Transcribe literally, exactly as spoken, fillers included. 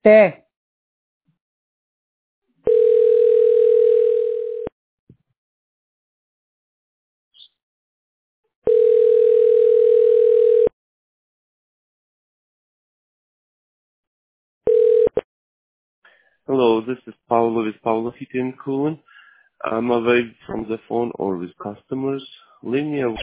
T. Hello, this is Paulo with Paulo Heating and Cooling. I'm away from the phone or with customers. Leave me a